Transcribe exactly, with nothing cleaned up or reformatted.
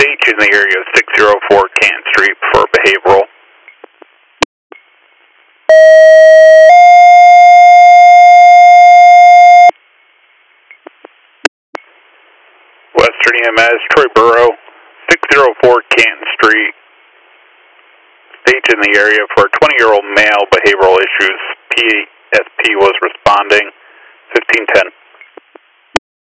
Stage in the area of six oh four Canton Street for behavioral. Western E M S, Troy Borough, six oh four Canton Street. Stage in the area for a twenty-year-old male, behavioral issues. P S P was responding, fifteen ten.